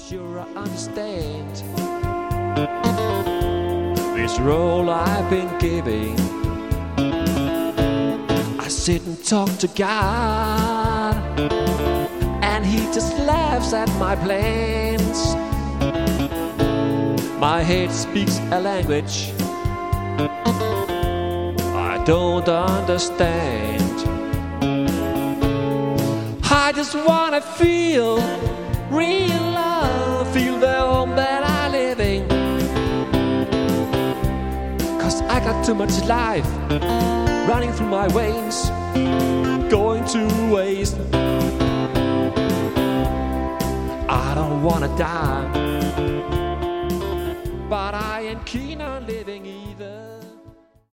sure I understand this role I've been giving. I sit and talk to God, and He just laughs at my plans. My head speaks a language I don't understand. I just wanna feel real love, feel the home that I live in. 'Cause I got too much life running through my veins, going to waste. I don't wanna die, but I ain't keen on living either.